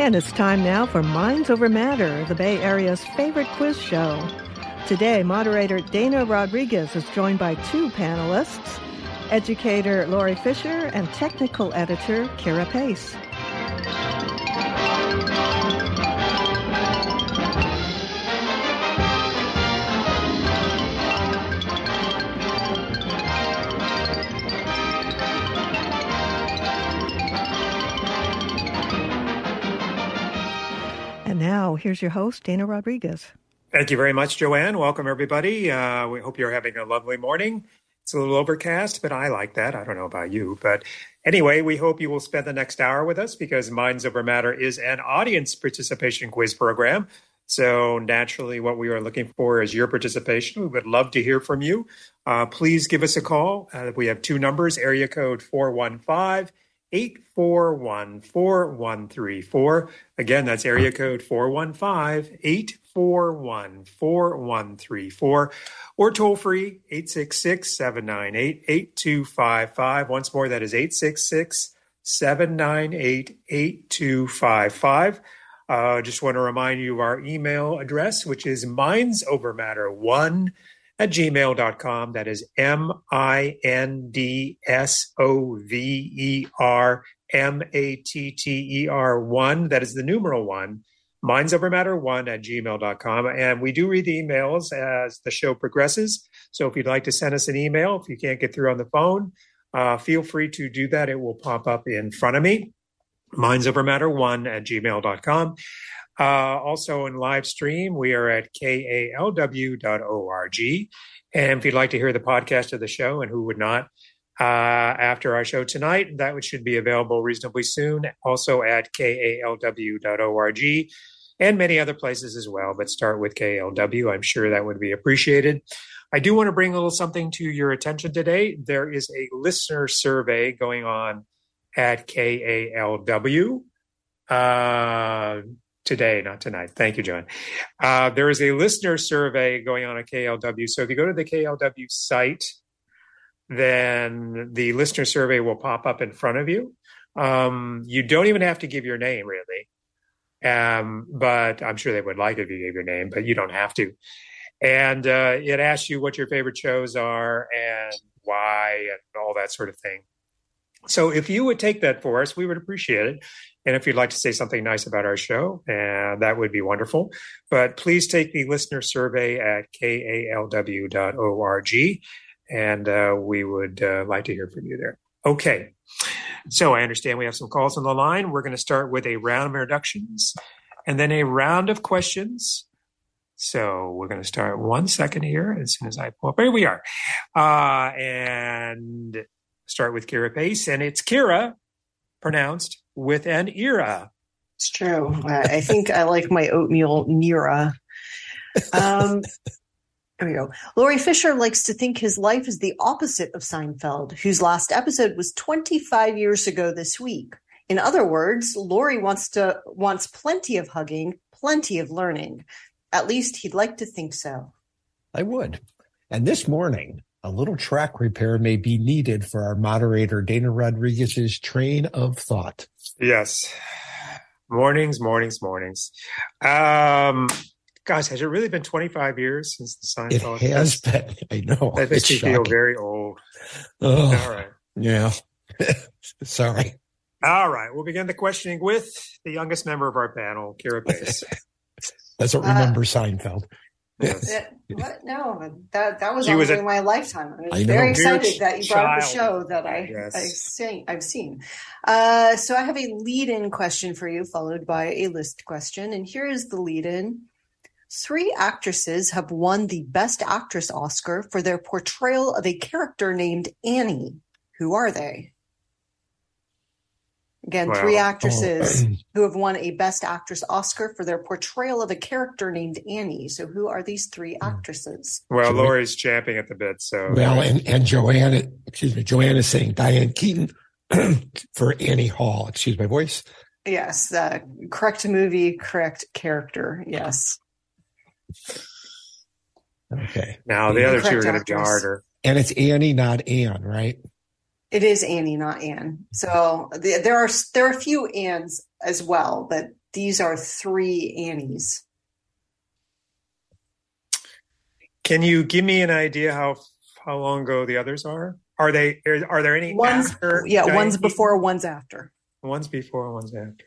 And it's time now for Minds Over Matter, the Bay Area's favorite quiz show. Today, moderator Dana Rodriguez is joined by two panelists, educator Lori Fisher and technical editor Kira Pace. And now, here's your host, Dana Rodriguez. Thank you very much, Joanne. Welcome, everybody. We hope you're having a lovely morning. It's a little overcast, but I like that. I don't know about you. But anyway, we hope you will spend the next hour with us because Minds Over Matter is an audience participation quiz program. So naturally, what we are looking for is your participation. We would love to hear from you. Please give us a call. We have two numbers, area code 415-841-4134. Again, that's area code 415-841-4134, or toll free 866-798-8255. Once more, that is 866-798-8255. Just want to remind you of our email address, which is mindsovermatter1@gmail.com. That is MINDSOVERMATTER1. That is the numeral 1. mindsovermatter1@gmail.com. And we do read the emails as the show progresses. So if you'd like to send us an email, if you can't get through on the phone, feel free to do that. It will pop up in front of me. mindsovermatter1@gmail.com. Also in live stream, we are at kalw.org. And if you'd like to hear the podcast of the show, and who would not, after our show tonight, that should be available reasonably soon, also at kalw.org and many other places as well. But start with KLW. I'm sure that would be appreciated. I do want to bring a little something to your attention today. There is a listener survey going on at KALW today, not tonight. Thank you, John. There is a listener survey going on at KLW. So if you go to the KLW site, then the listener survey will pop up in front of you. You don't even have to give your name, really. But I'm sure they would like if you gave your name, but you don't have to. And it asks you what your favorite shows are and why and all that sort of thing. So if you would take that for us, we would appreciate it. And if you'd like to say something nice about our show, that would be wonderful. But please take the listener survey at kalw.org, and we would like to hear from you there. Okay. So I understand we have some calls on the line. We're going to start with a round of introductions and then a round of questions. So we're going to start 1 second here as soon as I pull up. Here we are. And start with Kira Pace. And it's Kira, pronounced with an era. It's true. I think I like my oatmeal Nira. There we go. Lori Fisher likes to think his life is the opposite of Seinfeld, whose last episode was 25 years ago this week. In other words, Lori wants plenty of hugging, plenty of learning. At least he'd like to think so. I would. And this morning, a little track repair may be needed for our moderator, Dana Rodriguez's train of thought. Yes. Mornings. Gosh, has it really been 25 years since the Seinfeld? It has been. I know. That makes me feel very old. Oh, all right. Yeah. Sorry. All right. We'll begin the questioning with the youngest member of our panel, Kira Pace. Doesn't remember Seinfeld. Yes. What? No, that was during my lifetime. I was very excited that you brought up a show that I've seen. So I have a lead-in question for you, followed by a list question. And here is the lead-in. 3 actresses have won the Best Actress Oscar for their portrayal of a character named Annie. Who are they? Again, 3 actresses who have won a Best Actress Oscar for their portrayal of a character named Annie. So who are these 3 actresses? Well, Lori's champing at the bit. So and Joanne is saying Diane Keaton for Annie Hall. Excuse my voice. Yes, correct movie, correct character. Yes. Okay. Now the other 2 are going to be harder. And it's Annie, not Anne, right? It is Annie, not Anne. So there are a few Annes as well, but these are 3 Annies. Can you give me an idea how long ago the others are? Are there any after? Yeah, one's before, one's after. One's before, one's after.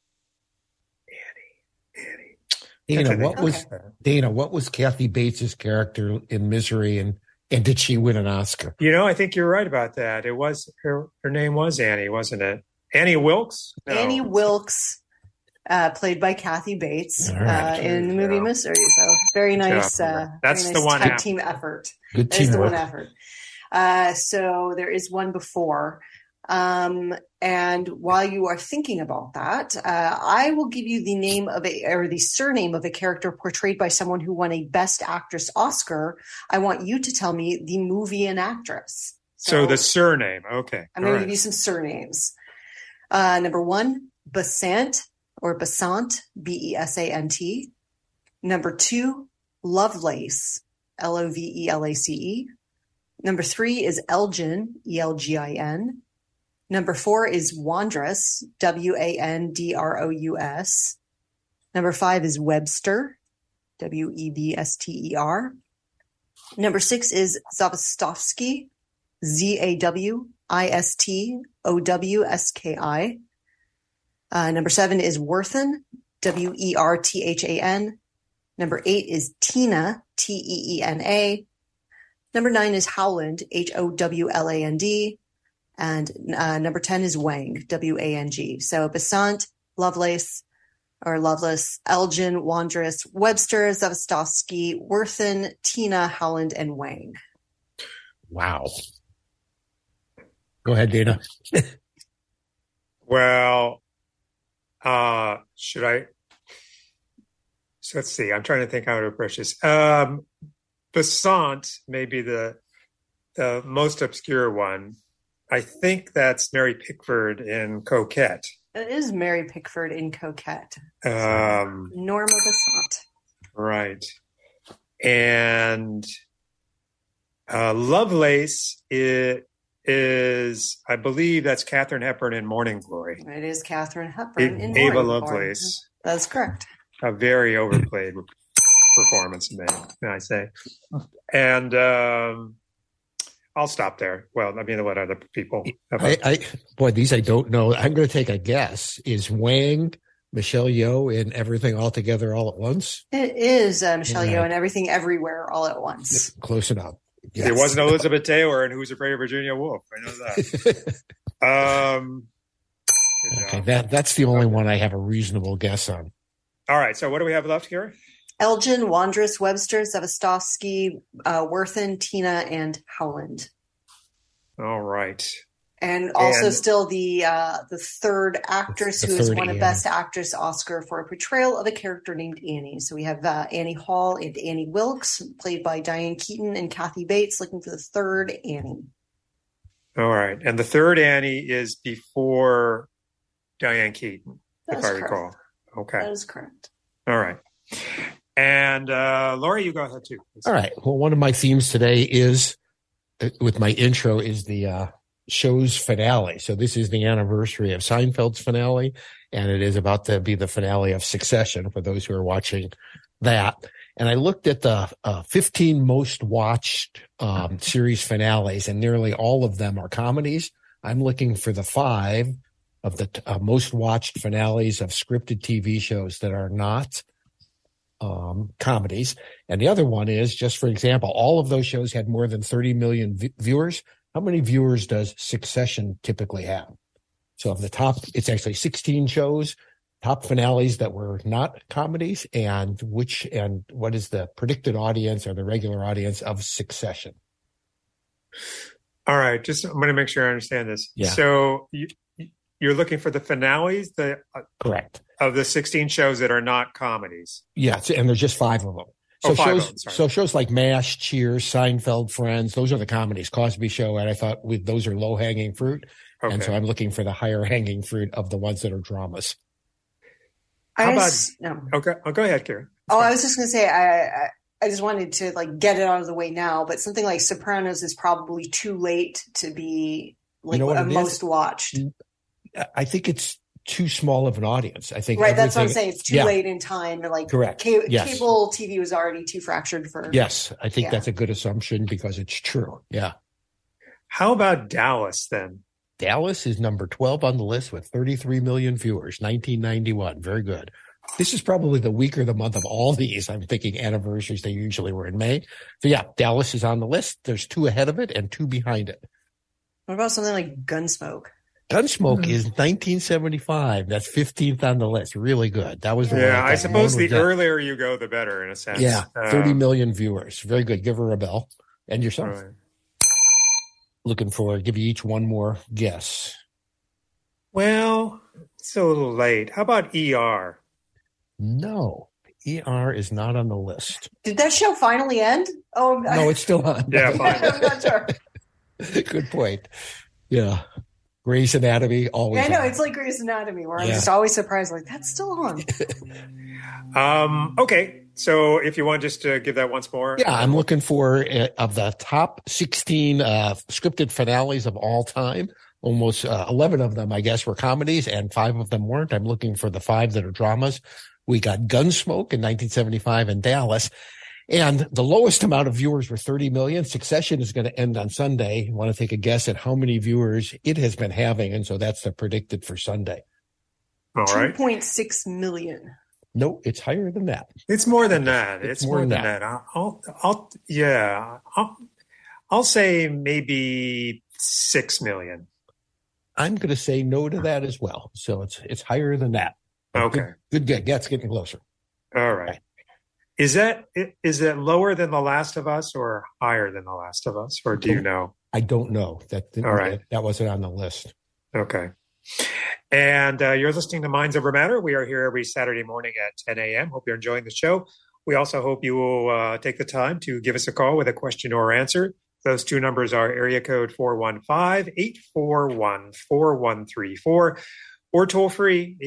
Dana, what was Kathy Bates' character in Misery, and did she win an Oscar? I think you're right about that. It was her name was Annie, wasn't it? Annie Wilkes? No. Annie Wilkes, played by Kathy Bates in the movie Misery. So very nice. That's the one team effort. Good teamwork. The one effort. So there is one before. And while you are thinking about that, I will give you the name of the surname of a character portrayed by someone who won a Best Actress Oscar. I want you to tell me the movie and actress. So the surname. Okay. I'm going to give you some surnames. Number 1, Besant or Besant, Besant. Number 2, Lovelace, Lovelace. Number 3 is Elgin, Elgin. Number 4 is Wandrous, Wandrous. Number 5 is Webster, Webster. Number 6 is Zawistowski, Zawistowski. Number 7 is Werthan, Werthan. Number 8 is Tina, Teena. Number 9 is Howland, Howland. And number 10 is Wang, Wang. So Besant, Lovelace, Elgin, Wandrous, Webster, Zawistowski, Werthan, Tina, Howland, and Wang. Wow. Go ahead, Dana. Well, should I? So let's see. I'm trying to think how to approach this. Besant may be the most obscure one. I think that's Mary Pickford in Coquette. It is Mary Pickford in Coquette. Norma Besant. Right. And Lovelace is, I believe that's Katharine Hepburn in Morning Glory. It is Katharine Hepburn in Ava Morning Lovelace. Glory. That's correct. A very overplayed performance, may I say. And I'll stop there. Well, I mean, what other people have? These I don't know. I'm going to take a guess. Is Wang Michelle Yeoh in Everything All Together All at Once? It is Michelle Yeoh in Everything Everywhere All at Once. Close enough. Yes. It wasn't Elizabeth Taylor in Who's Afraid of Virginia Woolf. I know that. Okay, that's the only one I have a reasonable guess on. All right. So what do we have left here? Elgin, Wandrous, Webster, Zawistowski, Werthan, Tina, and Howland. All right. And still the third actress who has won a Best Actress Oscar for a portrayal of a character named Annie. So we have Annie Hall and Annie Wilkes, played by Diane Keaton and Kathy Bates, looking for the third Annie. All right. And the third Annie is before Diane Keaton, if I recall. Okay. That is correct. All right. And Lori, you go ahead too. All right. Well, one of my themes today is, with my intro, is the show's finale. So this is the anniversary of Seinfeld's finale, and it is about to be the finale of Succession for those who are watching that. And I looked at the 15 most watched series finales, and nearly all of them are comedies. I'm looking for the 5 of the most watched finales of scripted TV shows that are not comedies. And the other one is, just for example, all of those shows had more than 30 million viewers. How many viewers does Succession typically have? So of the top, it's actually 16 shows, top finales that were not comedies, and what is the predicted audience or the regular audience of Succession? All right. I'm going to make sure I understand this. Yeah. So you're looking for the finales, correct, of the 16 shows that are not comedies. Yes, and there's just 5 of them. So shows like MASH, Cheers, Seinfeld, Friends, those are the comedies. Cosby Show, and I thought those are low hanging fruit, and so I'm looking for the higher hanging fruit of the ones that are dramas. Okay, go ahead, Karen. I was just going to say I just wanted to get it out of the way now, but something like Sopranos is probably too late to be most watched. I think it's too small of an audience. I think. Right. That's what I'm saying. It's too late in time. Correct. Cable TV was already too fractured for. Yes. I think that's a good assumption because it's true. Yeah. How about Dallas then? Dallas is number 12 on the list with 33 million viewers, 1991. Very good. This is probably the week or the month of all these. I'm thinking anniversaries. They usually were in May. So yeah, Dallas is on the list. There's 2 ahead of it and 2 behind it. What about something like Gunsmoke? Gunsmoke is 1975. That's 15th on the list. Really good. That was I suppose the earlier you go, the better in a sense. Yeah, 30 million viewers. Very good. Give her a bell. And yourself. Right. Looking for, give you each one more guess. Well, it's a little late. How about ER? No, ER is not on the list. Did that show finally end? Oh, no, it's still on. Yeah, finally. I'm not sure. Good point. Yeah. Grey's Anatomy, always. I know, it's like Grey's Anatomy, where I'm just always surprised, like, that's still on. Okay. So if you want just to give that once more. Yeah, I'm looking for, of the top 16 scripted finales of all time, almost 11 of them, I guess, were comedies, and 5 of them weren't. I'm looking for the 5 that are dramas. We got Gunsmoke in 1975 in Dallas. And the lowest amount of viewers were 30 million. Succession is going to end on Sunday. You want to take a guess at how many viewers it has been having? And so that's the predicted for Sunday. All right. 2.6 million. No, it's higher than that. It's more than that. It's more than that. I'll say maybe 6 million. I'm going to say no to that as well. So it's higher than that. Okay. Good. Yeah, it's getting closer. All right. Is that lower than The Last of Us or higher than The Last of Us, or do you know? I don't know. All right. That wasn't on the list. Okay. And you're listening to Minds Over Matter. We are here every Saturday morning at 10 a.m. Hope you're enjoying the show. We also hope you will take the time to give us a call with a question or answer. Those 2 numbers are area code 415-841-4134 or toll free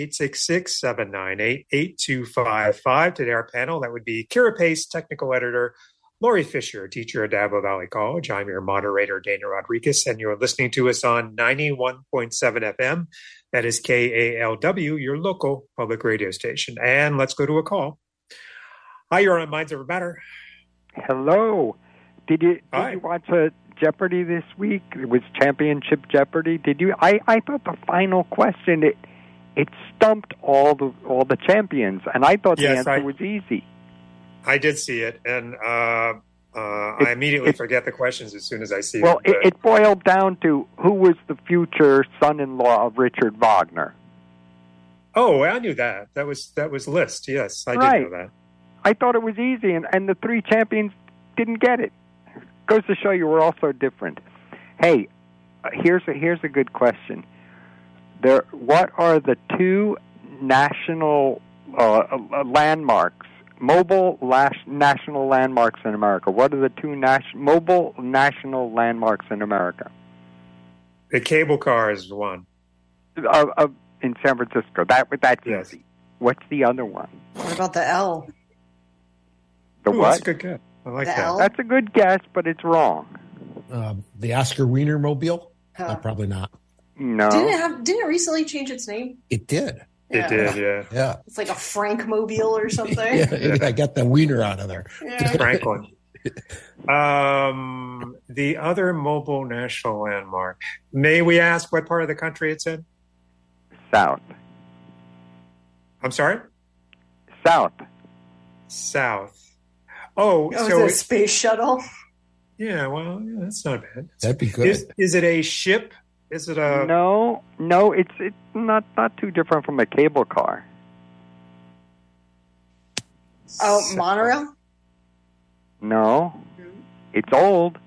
866-798-8255. Today our panel, that would be Kira Pace, technical editor, Lori Fisher, teacher at Dabo Valley College. I'm your moderator, Dana Rodriguez, and you're listening to us on 91.7 FM. That is KALW, your local public radio station. And let's go to a call. Hi, you're on Minds Over Matter. Hello. Did you watch Jeopardy this week? It was Championship Jeopardy. Did you? I thought the final question it stumped all the champions, and I thought the answer was easy. I did see it, and I immediately forget the questions as soon as I see them. Well, it boiled down to who was the future son-in-law of Richard Wagner. Oh, I knew that. That was Liszt. Yes, I did know that. I thought it was easy, and the 3 champions didn't get it. Goes to show you we're all so different. Hey, here's a good question. What are the 2 national landmarks? Mobile national landmarks in America. What are the 2 mobile national landmarks in America? The cable car is one. In San Francisco. That's yes. Easy. What's the other one? What about the L? The what? That's a good guess. I like that. L? That's a good guess, but it's wrong. The Oscar Wienermobile? Probably not. No. Didn't it recently change its name? It did. It did, yeah. It's like a Frankmobile or something. I got the wiener out of there. Yeah. Franklin. The other mobile national landmark. May we ask what part of the country it's in? South. I'm sorry? South. Oh, so it's a space shuttle? Yeah, well, that's not bad. That'd be good. Is it a ship? Is it a... No, it's not too different from a cable car. Oh, monorail? No. It's old.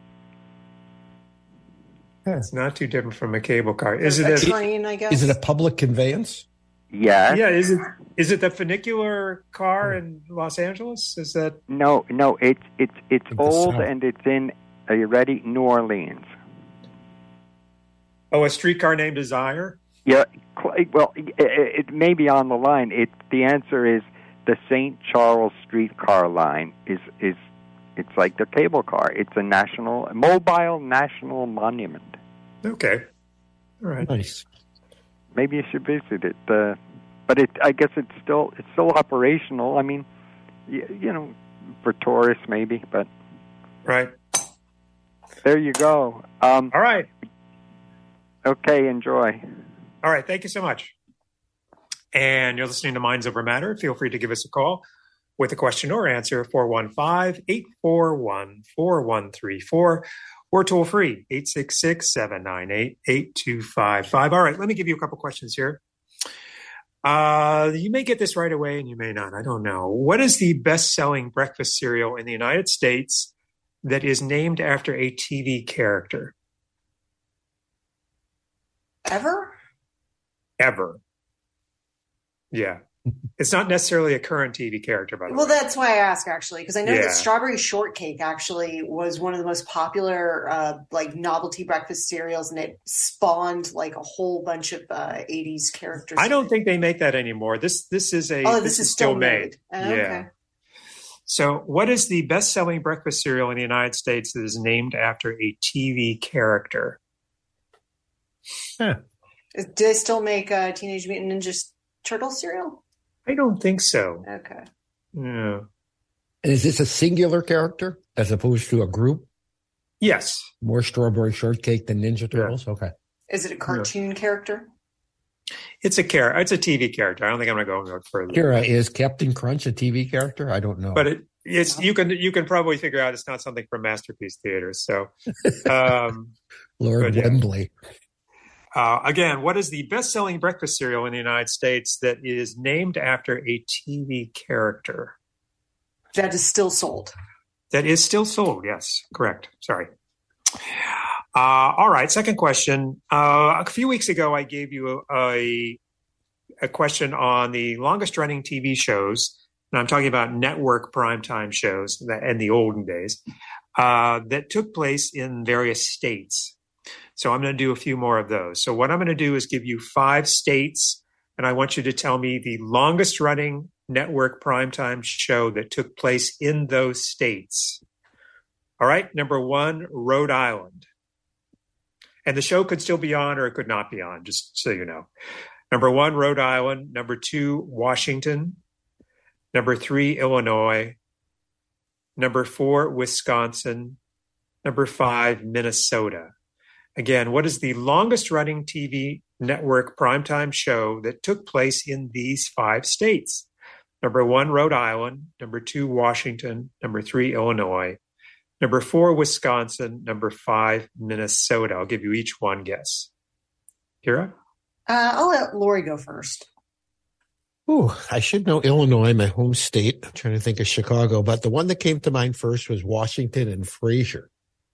It's not too different from a cable car. Is it a train, I guess? Is it a public conveyance? Yeah. Yeah, is it the funicular car in Los Angeles? Is that... No, it's old and it's in, are you ready? New Orleans. Oh, A Streetcar Named Desire? Yeah, well, it may be on the line. The answer is the St. Charles streetcar line is it's like the cable car. It's a mobile national monument. Okay. All right. Nice. maybe you should visit it. But I guess it's still operational. I mean, for tourists maybe, but right. There you go. All right. Okay, enjoy. All right, thank you so much. And you're listening to Minds Over Matter. Feel free to give us a call with a question or answer, 415-841-4134, or toll free, 866-798-8255. All right, let me give you a couple questions here. You may get this right away and you may not. I don't know. What is the best-selling breakfast cereal in the United States that is named after a TV character? Ever? Yeah. It's not necessarily a current TV character, by the way. Well, that's why I ask, actually, because I know that Strawberry Shortcake actually was one of the most popular novelty breakfast cereals, and it spawned like a whole bunch of 80s characters. I don't think they make that anymore. This is still made. Yeah. Okay. So what is the best-selling breakfast cereal in the United States that is named after a TV character? Do they still make Teenage Mutant Ninja Turtle cereal? I don't think so. Okay. Yeah. And is this a singular character as opposed to a group? Yes. More Strawberry Shortcake than Ninja Turtles? Yeah. Okay. Is it a cartoon character? It's a character. It's a TV character. I don't think I'm going to go further. Kira, is Captain Crunch a TV character? I don't know. But it's you can probably figure out it's not something from Masterpiece Theater. So, Lord Wembley. Again, what is the best-selling breakfast cereal in the United States that is named after a TV character? That is still sold. That is still sold, yes. Correct. Sorry. All right, second question. A few weeks ago, I gave you a question on the longest-running TV shows, and I'm talking about network primetime shows in the olden days, that took place in various states. So I'm going to do a few more of those. So what I'm going to do is give you 5 states, and I want you to tell me the longest running network primetime show that took place in those states. All right. Number 1, Rhode Island. And the show could still be on or it could not be on, just so you know. Number 1, Rhode Island. Number 2, Washington. Number 3, Illinois. Number 4, Wisconsin. Number 5, Minnesota. Again, what is the longest-running TV network primetime show that took place in these 5 states? Number 1, Rhode Island. Number 2, Washington. Number 3, Illinois. Number 4, Wisconsin. Number 5, Minnesota. I'll give you each one guess. Kira? I'll let Lori go first. Ooh, I should know Illinois, my home state. I'm trying to think of Chicago, but the one that came to mind first was Washington and Frasier.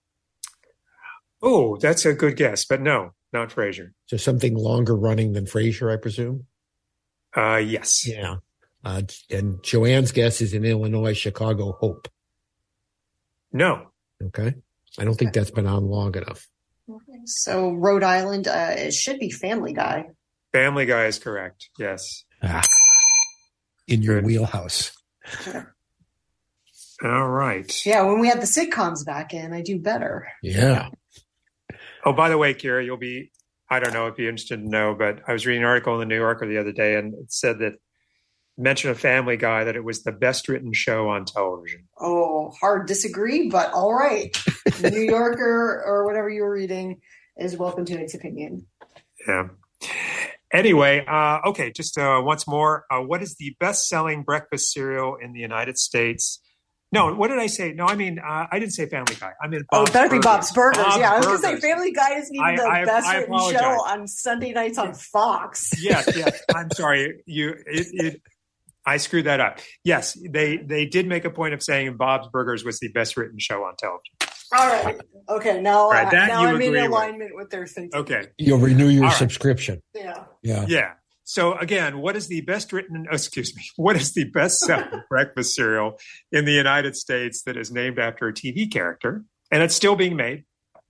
Oh, that's a good guess, but no, not Frasier. So something longer running than Frasier, I presume? Yes. Yeah. And Joanne's guess is in Illinois, Chicago Hope. No. Okay. I don't think that's been on long enough. So Rhode Island, it should be Family Guy. Family Guy is correct. Yes. In your wheelhouse. Okay. All right. Yeah, when we had the sitcoms back in, I do better. Yeah. Oh, by the way, Kira, I don't know if you're interested to know, but I was reading an article in the New Yorker the other day, and it said that, mentioned a Family Guy, that it was the best written show on television. Oh, hard disagree, but all right. The New Yorker or whatever you were reading is welcome to its opinion. Yeah. Anyway, okay, just once more. What is the best-selling breakfast cereal in the United States? No, what did I say? No, I mean, I didn't say Family Guy. I mean, Bob's better be Bob's Burgers. Bob's I was Burgers. going to say Family Guy isn't even the best written show on Sunday nights on Fox. Yes. I'm sorry. I screwed that up. Yes, they did make a point of saying Bob's Burgers was the best written show on television. All right. Okay. Now I'm in alignment with their thinking. Okay. You'll renew your subscription. Yeah. So again, what is the best selling breakfast cereal in the United States that is named after a TV character? And it's still being made.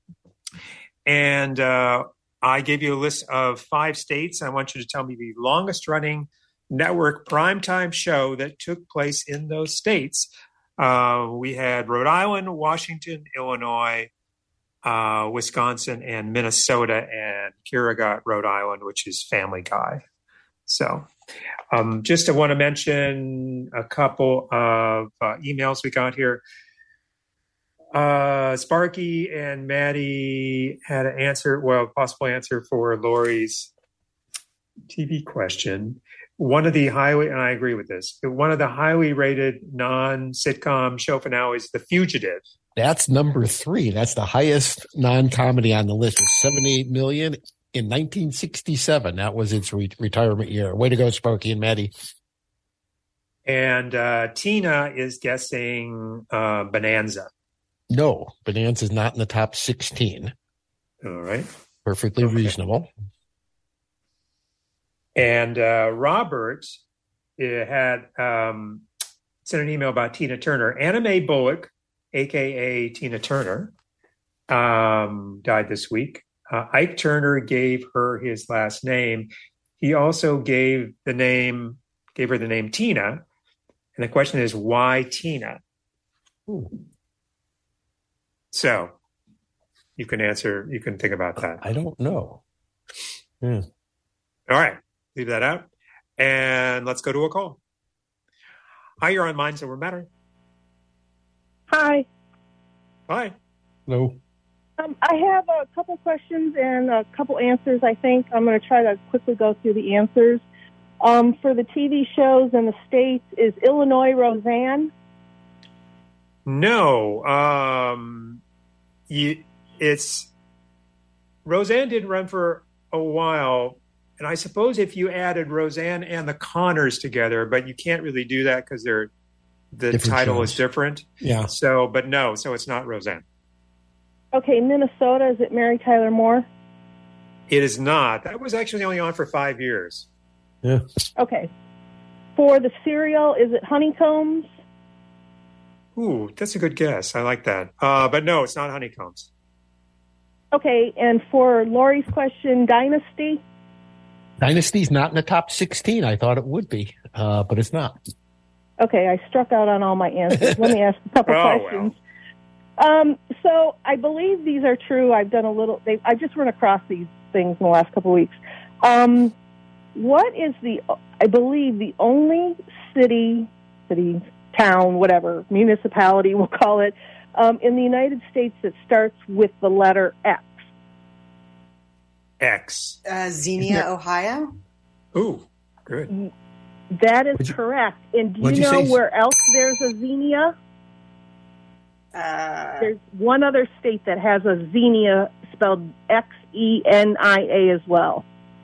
And I gave you a list of 5 states. I want you to tell me the longest running network primetime show that took place in those states. We had Rhode Island, Washington, Illinois, Wisconsin, and Minnesota. And and Kira got Rhode Island, which is Family Guy. So just want to mention a couple of emails we got here. Sparky and Maddie had an answer, possible answer for Lori's TV question. One of the and I agree with this, one of the highly rated non-sitcom show finales, The Fugitive. That's number 3. That's the highest non-comedy on the list. It's $78 million in 1967. That was its retirement year. Way to go, Sparky and Maddie. And Tina is guessing Bonanza. No, Bonanza's not in the top 16. All right. Perfectly reasonable. And Robert had sent an email about Tina Turner. Anna Mae Bullock, a.k.a. Tina Turner, died this week. Ike Turner gave her his last name. He also gave her the name Tina. And the question is, why Tina? Ooh. So you can think about that. I don't know. All right. Leave that out. And let's go to a call. Hi, you're on Minds Over Matter. Hi. Hi. Hello. I have a couple questions and a couple answers, I think. I'm going to try to quickly go through the answers. For the TV shows in the States, is Illinois Roseanne? No. Roseanne didn't run for a while. And I suppose if you added Roseanne and the Connors together, but you can't really do that because the different title shows. Is different. Yeah. So it's not Roseanne. Okay, Minnesota, is it Mary Tyler Moore? It is not. That was actually only on for 5 years. Yeah. Okay. For the cereal, is it Honeycombs? Ooh, that's a good guess. I like that. But no, it's not Honeycombs. Okay, and for Lori's question, Dynasty? Dynasty's not in the top 16. I thought it would be, but it's not. Okay, I struck out on all my answers. Let me ask a couple questions. Well. So I believe these are true. I've done I just run across these things in the last couple of weeks. What is I believe the only city, town, whatever, municipality we'll call it, in the United States that starts with the letter X? X. Xenia, Ohio? Ooh, good. That is correct. And do you know where else there's a Xenia? There's one other state that has a Xenia spelled Xenia as well.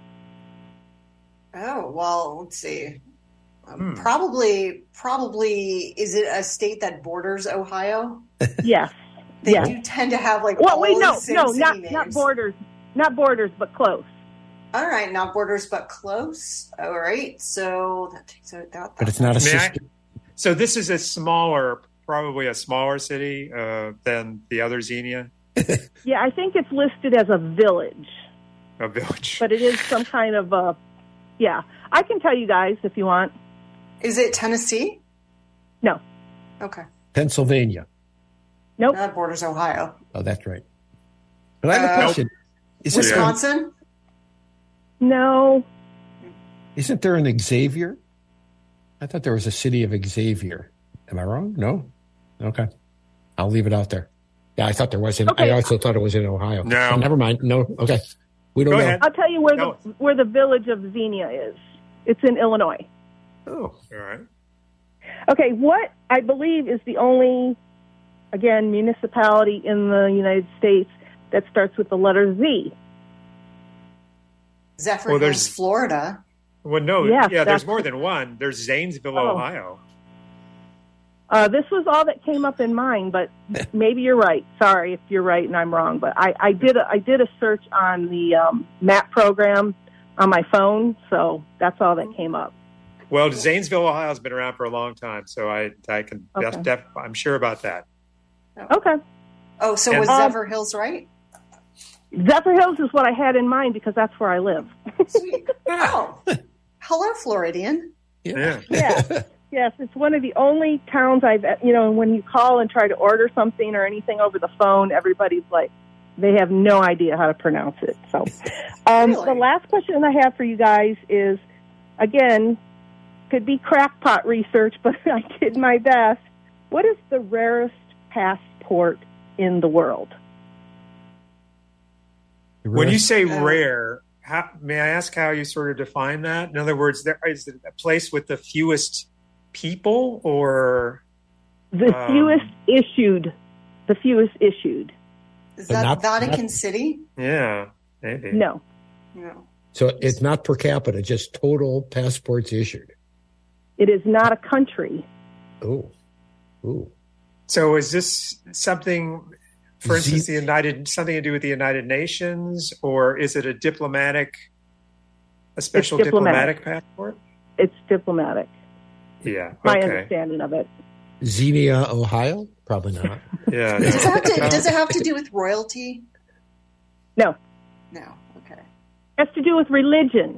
Oh, well, let's see. Probably, is it a state that borders Ohio? Yes. They do tend to have not borders, but close. All right, not borders, but close. All right, so that takes out that. But it's not a sister. So this is probably a smaller city than the other Xenia? Yeah, I think it's listed as a village. A village. But it is some kind of I can tell you guys if you want. Is it Tennessee? No. Okay. Pennsylvania? Nope. That borders Ohio. Oh, that's right. But I have a question. Is Wisconsin? No. Isn't there an Xavier? I thought there was a city of Xavier. Am I wrong? No? Okay. I'll leave it out there. Yeah, I thought there was. I also thought it was in Ohio. No. So never mind. No. Okay. We don't know. Ahead. I'll tell you where the village of Xenia is. It's in Illinois. Oh, all right. Okay, what I believe is the only, again, municipality in the United States that starts with the letter Z. Zephyrhills, Florida. Well, no, there's more than one. There's Zanesville, Ohio. This was all that came up in mine, but maybe you're right. Sorry if you're right and I'm wrong, but I did a search on the map program on my phone, so that's all that came up. Well, Zanesville, Ohio has been around for a long time, so I can I'm sure about that. Okay. Oh, so was Zephyrhills right? Zephyrhills is what I had in mind because that's where I live. Sweet. Oh, hello, Floridian. Yeah. Yes, it's one of the only towns when you call and try to order something or anything over the phone, everybody's like, they have no idea how to pronounce it. So, Really? The last question I have for you guys is, again, could be crackpot research, but I did my best. What is the rarest passport in the world? When you say rare, may I ask how you sort of define that? In other words, is it a place with the fewest people, or the fewest issued? The fewest issued. Is that Vatican City? Yeah, maybe. No. So it's not per capita, just total passports issued. It is not a country. Oh. So is this something, for instance, something to do with the United Nations, or is it a special diplomatic passport? It's diplomatic. Yeah. Okay. My understanding of it. Xenia, Ohio? Probably not. Yeah. Does it have to do with royalty? No. No. Okay. It has to do with religion.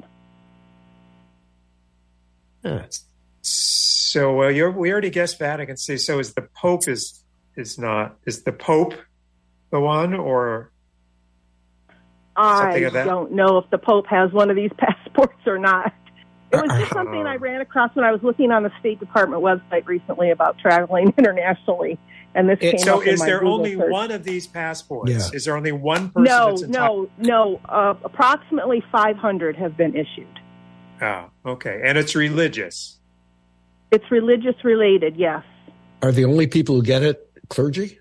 Yeah. So we already guessed Vatican City. So is the Pope is the Pope the one, or something I of that? don't know if the Pope has one of these passports or not. It was just something I ran across when I was looking on the State Department website recently about traveling internationally, and this came up in my Google search. So is there only one of these passports? Yeah. Is there only one person? No. Approximately 500 have been issued. Oh, okay. And it's religious? It's religious related, yes. Are the only people who get it clergy?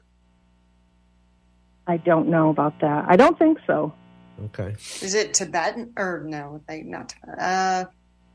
I don't know about that. I don't think so. Okay. Is it Tibetan? Or no, not Tibetan.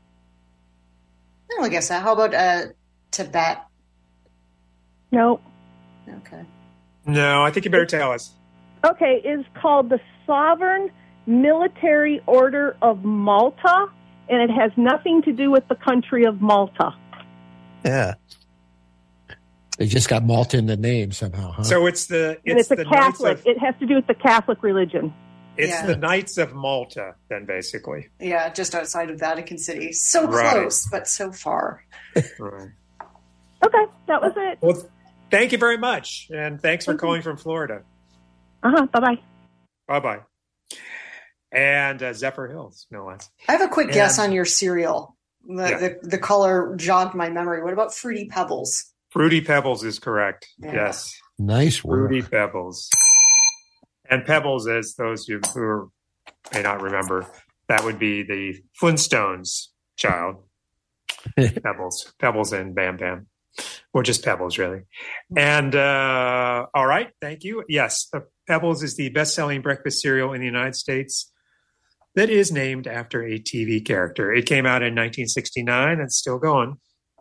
I guess that. How about Tibet? No. Okay. No, I think you better tell us. Okay, it's called the Sovereign Military Order of Malta, and it has nothing to do with the country of Malta. Yeah. They just got Malta in the name somehow, huh? So it's a Catholic. It has to do with the Catholic religion. It's the Knights of Malta, then, basically. Yeah, just outside of Vatican City. So close, but so far. Right. Okay, that was it. Well, thank you very much, and thanks for calling from Florida. Bye-bye. Bye-bye. And Zephyr Hills, no less. I have a quick guess on your cereal. The color jogged my memory. What about Fruity Pebbles? Fruity Pebbles is correct. Yeah. Yes. Nice word. Fruity Pebbles. And Pebbles, as those of you who may not remember, that would be the Flintstones child. Pebbles and Bam Bam. Or just Pebbles, really. And all right, thank you. Yes, Pebbles is the best-selling breakfast cereal in the United States that is named after a TV character. It came out in 1969 and it's still going.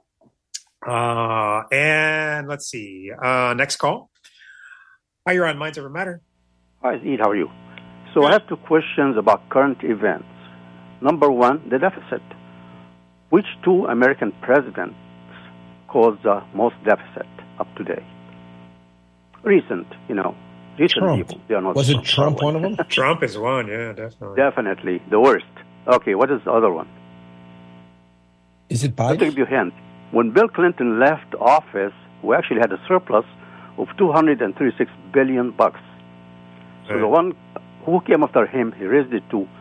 And let's see. Next call. Hi, you're on Minds Over Matter. Hi, Ed. How are you? So I have two questions about current events. Number one, the deficit. Which two American presidents caused the most deficit up to date? Recent Trump. people. They are not. Wasn't Trump one of them? Trump is one, yeah, definitely. Definitely. The worst. Okay, what is the other one? Is it Biden? I'll give you a hint. When Bill Clinton left office, we actually had a surplus of $236 billion. So the one who came after him, he raised it to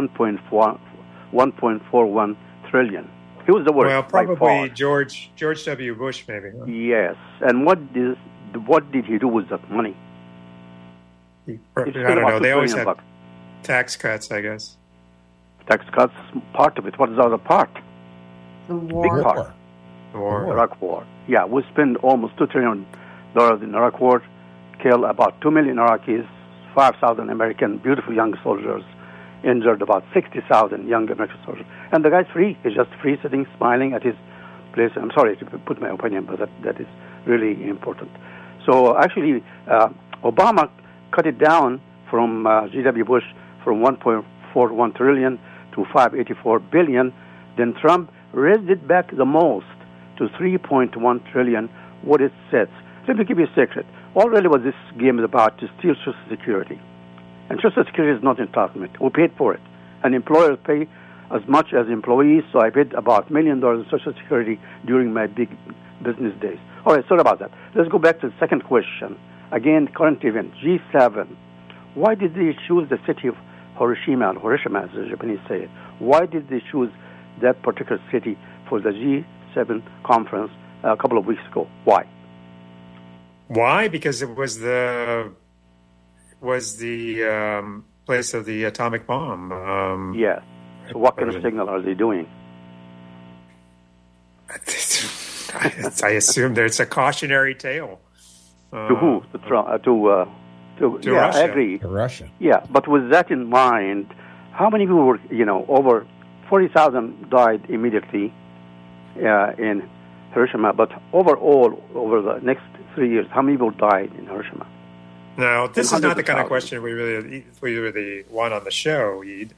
1.41 trillion. He was the worst. Well, probably George W. Bush, maybe. Huh? Yes. And what did he do with that money? I don't know. They always had tax cuts, I guess. Tax cuts, part of it. What is the other part? The war. Big part. The war. Iraq war. Yeah, we spend almost $2 trillion in Iraq war, kill about 2 million Iraqis, 5,000 American beautiful young soldiers, injured about 60,000 young American soldiers. And the guy's free. He's just free, sitting, smiling at his place. I'm sorry to put my opinion, but that is really important. So actually, Obama cut it down from G.W. Bush from 1.41 trillion to 584 billion. Then Trump raised it back the most to 3.1 trillion, what it sets. Let me give you a secret. All really what this game is about to steal Social Security. And Social Security is not entitlement. We paid for it. And employers pay as much as employees, so I paid about $1 million in Social Security during my big business days. All right, sorry about that. Let's go back to the second question. Again, current event, G7. Why did they choose the city of Hiroshima, as the Japanese say it. Why did they choose that particular city for the G7 conference a couple of weeks ago? Why? Why? Because it was the place of the atomic bomb. Yes. So what kind of signal are they doing? I assume there's a cautionary tale. To who? To Russia. I agree. To Russia. Yeah, but with that in mind, how many people were, over 40,000 died immediately in Hiroshima, but overall, over the next 3 years, how many people died in Hiroshima? No, this is not the kind of question we really want on the show, Yid.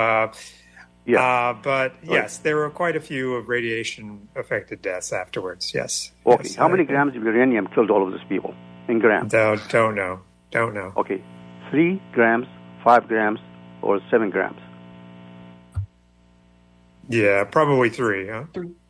But yes, there were quite a few of radiation-affected deaths afterwards, yes. Okay, yes, how many grams of uranium killed all of these people in grams? Don't know. Okay, 3 grams, 5 grams, or 7 grams? Yeah, probably 3, huh?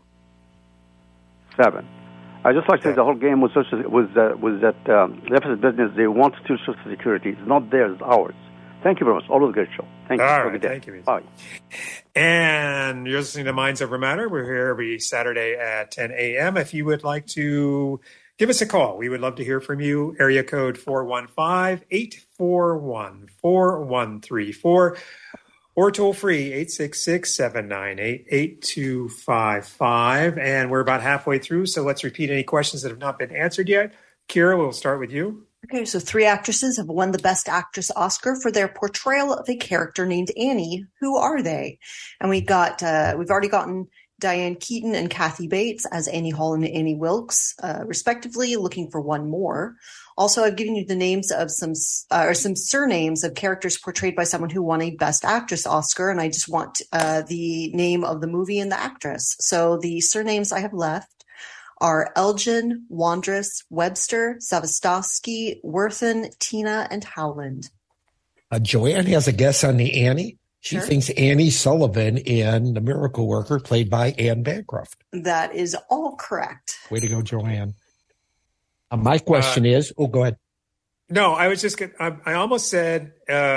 7. I just like to say the whole game was that deficit business. They want to Social Security. It's not theirs, it's ours. Thank you very much. Always a great show. Thank you. All right, thank you. Bye. And you're listening to Minds Over Matter. We're here every Saturday at 10 a.m. If you would like to give us a call, we would love to hear from you. Area code 415-841-4134. Or toll free, 866-798-8255. And we're about halfway through, so let's repeat any questions that have not been answered yet. Kira, we'll start with you. Okay, so 3 actresses have won the Best Actress Oscar for their portrayal of a character named Annie. Who are they? And we've already gotten Diane Keaton and Kathy Bates as Annie Hall and Annie Wilkes, respectively, looking for one more. Also, I've given you the names of some surnames of characters portrayed by someone who won a Best Actress Oscar, and I just want the name of the movie and the actress. So the surnames I have left are Elgin, Wandress, Webster, Savastowski, Worthen, Tina, and Howland. Joanne has a guess on the Annie. She thinks Annie Sullivan in The Miracle Worker, played by Anne Bancroft. That is all correct. Way to go, Joanne. My question is, go ahead. No, I was just I almost said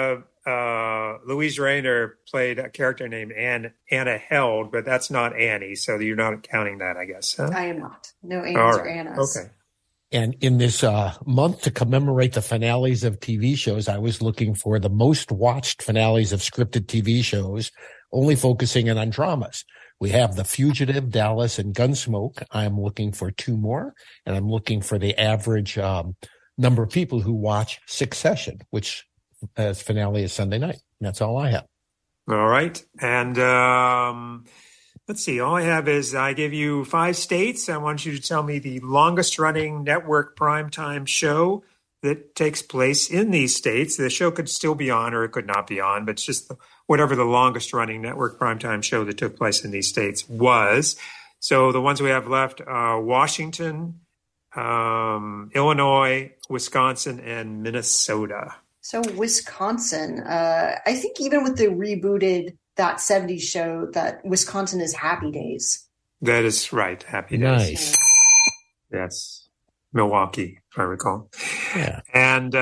Louise Rayner played a character named Anna Held, but that's not Annie, so you're not counting that, I guess. Huh? I am not. No Annies or Annas. Okay. And in this month to commemorate the finales of TV shows, I was looking for the most watched finales of scripted TV shows, only focusing in on dramas. We have The Fugitive, Dallas, and Gunsmoke. I'm looking for 2 more, and I'm looking for the average number of people who watch Succession, which as finale is Sunday night. And that's all I have. All right. And let's see. All I have is I give you 5 states. I want you to tell me the longest running network primetime show that takes place in these states. The show could still be on or it could not be on, but it's just whatever the longest running network primetime show that took place in these states was. So the ones we have left are Washington, Illinois, Wisconsin, and Minnesota. So Wisconsin, I think even with the rebooted That 70s show, that Wisconsin is Happy Days. That is right. Happy Days. Nice. Yes. Milwaukee, if I recall. Yeah. And,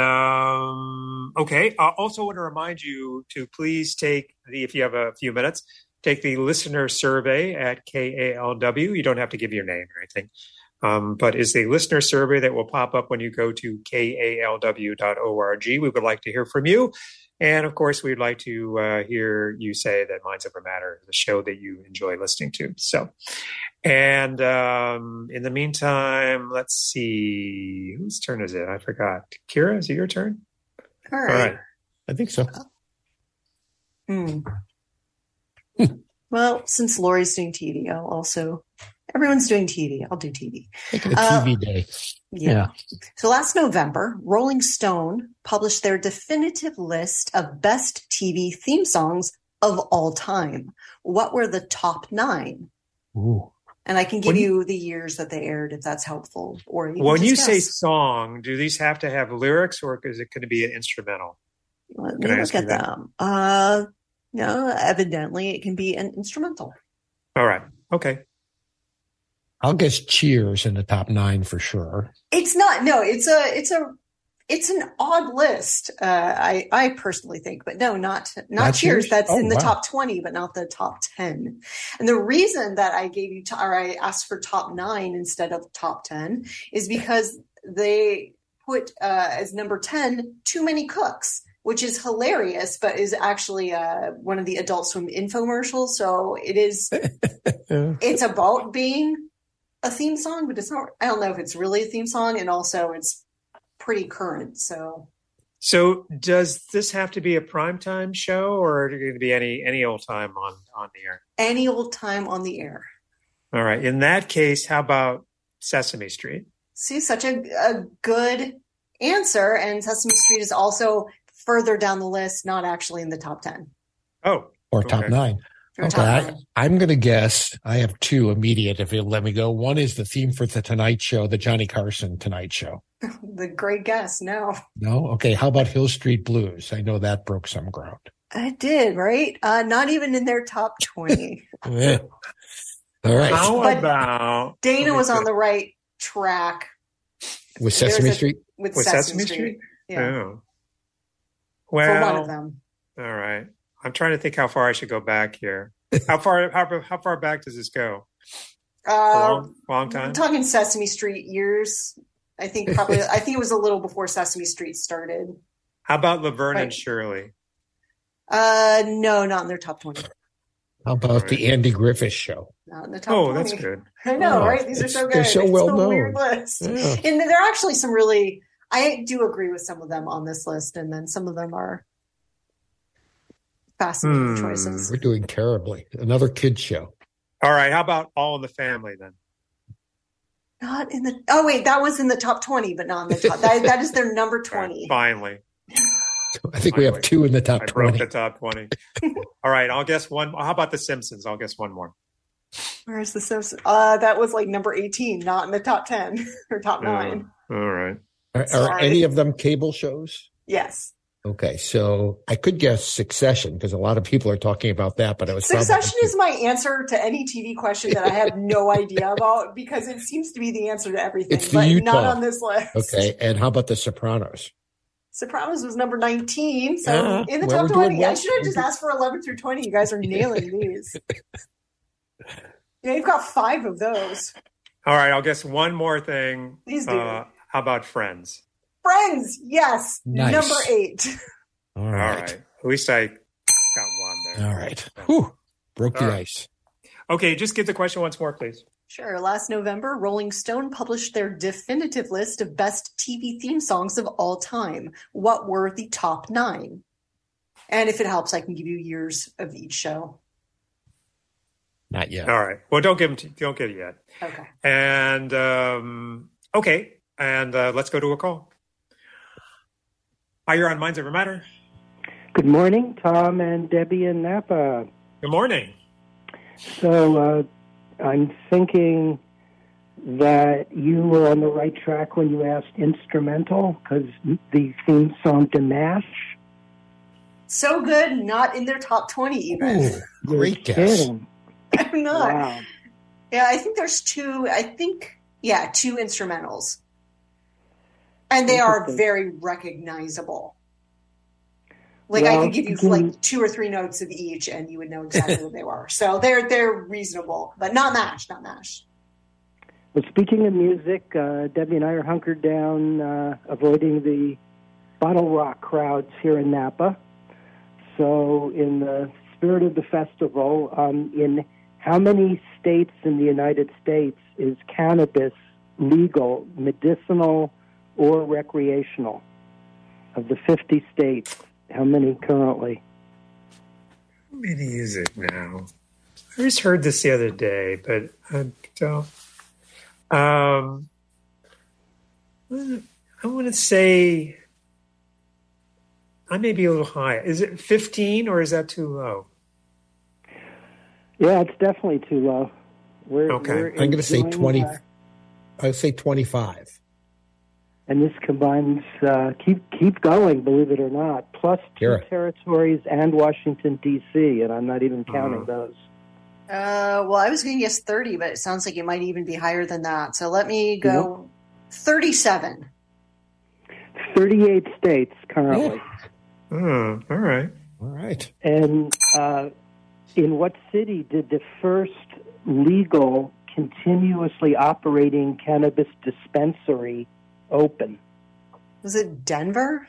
okay. I also want to remind you to please if you have a few minutes, take the listener survey at KALW. You don't have to give your name or anything. But it's a listener survey that will pop up when you go to KALW.org. We would like to hear from you. And, of course, we'd like to hear you say that Minds Over Matter is a show that you enjoy listening to. So, and in the meantime, let's see. Whose turn is it? I forgot. Kira, is it your turn? All right. I think so. Well, since Lori's doing TV, everyone's doing TV. I'll do TV. Make it a TV day. Yeah. So last November, Rolling Stone published their definitive list of best TV theme songs of all time. What were the top 9? Ooh. And I can give you the years that they aired if that's helpful. Or when you say song, do these have to have lyrics or is it going to be an instrumental? Let me look at them. No, evidently it can be an instrumental. All right. Okay. I'll guess Cheers in the top 9 for sure. It's not. No, it's a it's an odd list. I personally think, but no, not Cheers. That's in the top 20, but not the top 10. And the reason that I gave you, I asked for top 9 instead of top 10 is because they put as number 10, Too Many Cooks, which is hilarious, but is actually one of the Adult Swim infomercials. So it is, it's about being a theme song, but it's not, I don't know if it's really a theme song. And also it's pretty current. So does this have to be a primetime show, or is it going to be any old time on the air? Any old time on the air. All right. In that case, how about Sesame Street? See, such a good answer. And Sesame Street is also further down the list, not actually in the top 10. Oh. Or top 9. Okay, I'm going to guess. I have 2 immediate, if you'll let me go. One is the theme for The Tonight Show, the Johnny Carson Tonight Show. The great guess. No. Okay. How about Hill Street Blues? I know that broke some ground. I did, right? Not even in their top 20. Yeah. All right. How about Dana was on the right track with Sesame Street? With Sesame Street? Yeah. Oh. Well, for one of them. All right. I'm trying to think how far I should go back here. How far back does this go? Long time? I'm talking Sesame Street years. I think it was a little before Sesame Street started. How about Laverne and Shirley? No, not in their top 20. How about the Andy Griffith Show? Not in the top 20. That's good. I know, right? These are so good. They're so well known. Weird list. Yeah. And there are actually some really, I do agree with some of them on this list, and then some of them are fascinating choices. We're doing terribly. Another kids show. All right. How about All in the Family then? Not in the. Oh wait, that was in the top 20, but not in the top. that is their number 20. Finally. I think we have 2 in the top 20. I broke the top 20. All right. I'll guess one. How about The Simpsons? I'll guess one more. Where's The Simpsons? That was like number 18, not in the top 10 or top 9. All right. Are any of them cable shows? Yes. Okay, so I could guess Succession because a lot of people are talking about that, but I was Succession is my answer to any TV question that I have no idea about because it seems to be the answer to everything, but Utah. Not on this list. Okay, and how about The Sopranos? Sopranos was number 19, so in the top 20. I should have just asked for 11 through 20. You guys are nailing these. Yeah, you've got 5 of those. All right, I'll guess one more thing. Please do. How about Friends? Friends, yes. Nice. Number 8. All right. At least I got one there. All right. Whew. Broke the ice. Okay, just give the question once more, please. Sure. Last November, Rolling Stone published their definitive list of best TV theme songs of all time. What were the top 9? And if it helps, I can give you years of each show. Not yet. All right. Well, don't get it yet. Okay. And let's go to a call. Hi, you're on Minds Over Matter. Good morning, Tom and Debbie in Napa. Good morning. So I'm thinking that you were on the right track when you asked instrumental, because the theme song to MASH. So good, not in their top 20 even. Ooh, great guess. I'm not. Wow. Yeah, I think there's 2. 2 instrumentals. And they are very recognizable. Like I could give you like 2 or 3 notes of each, and you would know exactly what they were. So they're reasonable, but not MASH. Well, speaking of music, Debbie and I are hunkered down, avoiding the bottle rock crowds here in Napa. So, in the spirit of the festival, in how many states in the United States is cannabis legal, medicinal, or recreational? Of the 50 states, how many currently? How many is it now? I just heard this the other day, but I don't. I want to say I may be a little high. Is it 15 or is that too low? Yeah, it's definitely too low. I'm going to say 20. I'll say 25. And this combines, keep going, believe it or not, plus 2 territories and Washington, D.C., and I'm not even counting those. Well, I was going to guess 30, but it sounds like it might even be higher than that. So let me go 37. 38 states currently. Oh, all right. All right. And in what city did the first legal, continuously operating cannabis dispensary open? Was it Denver?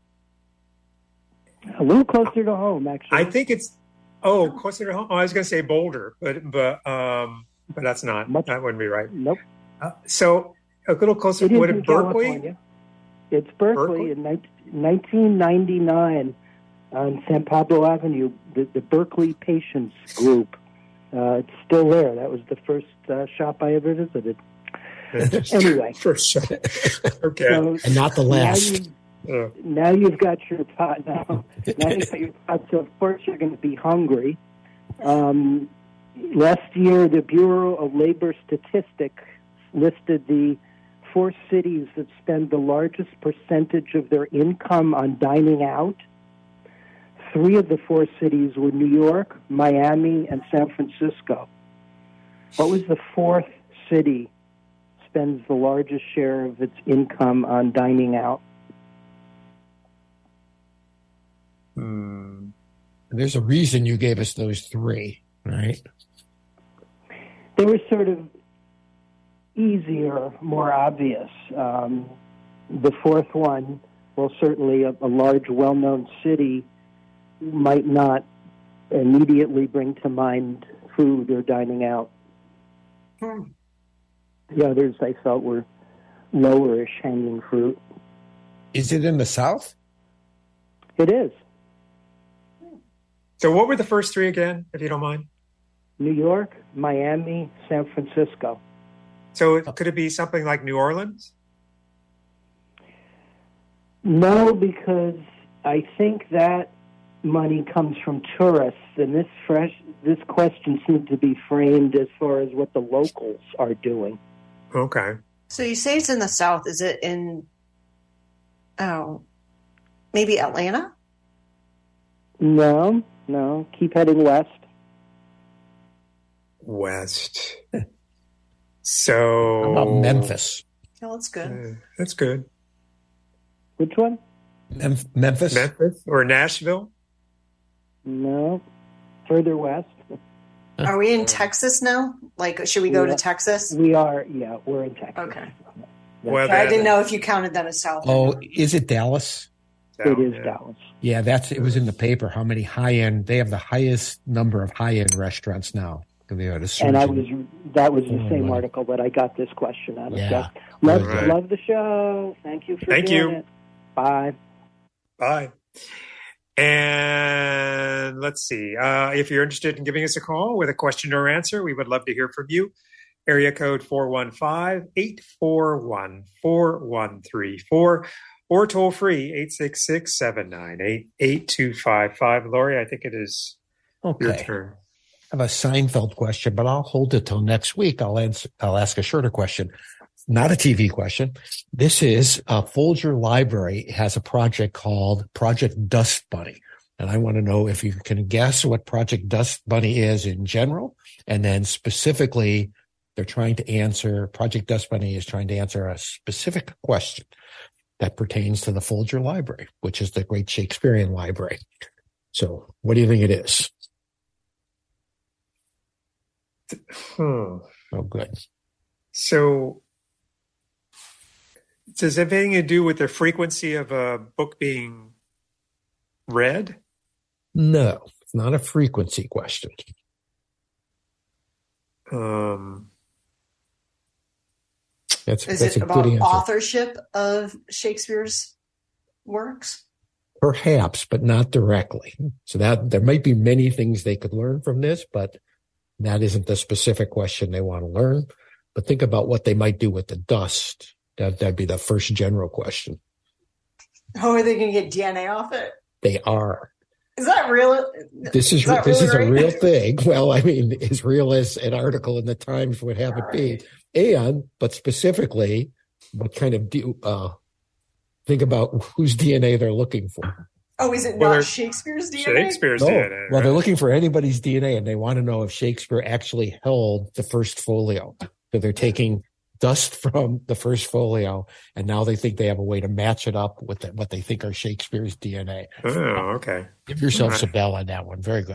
A little closer to home, actually. I think it's closer to home. Oh, I was going to say Boulder, but that's not. That wouldn't be right. Nope. So a little closer. Would it Berkeley? California. It's Berkeley. In 1999 on San Pablo Avenue. The Berkeley Patients Group. It's still there. That was the first shop I ever visited. Anyway, first shop. Okay, so and not the last. Now you've got your pot. Now you've got your pot. So of course you're going to be hungry. Last year, the Bureau of Labor Statistics listed the 4 cities that spend the largest percentage of their income on dining out. 3 of the 4 cities were New York, Miami, and San Francisco. What was the 4th city spends the largest share of its income on dining out? There's a reason you gave us those 3, right? They were sort of easier, more obvious. The 4th one, well, certainly a large, well-known city might not immediately bring to mind food or dining out. The others I felt were lowerish hanging fruit. Is it in the South? It is. So what were the first 3 again, if you don't mind? New York, Miami, San Francisco. So could it be something like New Orleans? No, because I think that money comes from tourists, and this question seemed to be framed as far as what the locals are doing. Okay. So you say it's in the South. Is it in, maybe Atlanta? No. Keep heading west. West. So. How about Memphis? Oh, that's good. That's good. Which one? Memphis? Memphis or Nashville? No. Further west. Are we in Texas now? Like, should we go to Texas? We are, yeah, we're in Texas. Okay. Well, I didn't know if you counted that as South. Oh, is it Dallas? It is Dallas. Yeah, it was in the paper how many high-end, they have the highest number of high-end restaurants now. And that was the same article that I got this question out of. Yeah. Love the show. Thank you for doing it. Bye. Bye. And let's see. If you're interested in giving us a call with a question or answer, we would love to hear from you. Area code 415-841-4134 or toll free 866-798-8255. Lori, I think it is your turn. I have a Seinfeld question, but I'll hold it till next week. I'll ask a shorter question, not a TV question. This is Folger Library has a project called Project Dust Bunny. And I want to know if you can guess what Project Dust Bunny is in general. And then specifically, Project Dust Bunny is trying to answer a specific question that pertains to the Folger Library, which is the great Shakespearean library. So what do you think it is? Oh, good. So does it have anything to do with the frequency of a book being read? No, it's not a frequency question. Is it about authorship of Shakespeare's works? Perhaps, but not directly. So that there might be many things they could learn from this, but that isn't the specific question they want to learn. But think about what they might do with the dust. That'd be the first general question. Oh, are they going to get DNA off it? They are. Is that real? This is a real thing. Well, I mean, as real as an article in the Times would have it be. But specifically, what kind of think about whose DNA they're looking for. Oh, is it not Shakespeare's DNA? Shakespeare's DNA. Well, they're looking for anybody's DNA, and they want to know if Shakespeare actually held the first folio. So they're taking dust from the first folio, and now they think they have a way to match it up with what they think are Shakespeare's DNA. Oh, okay. Give yourself some bell on that one. Very good.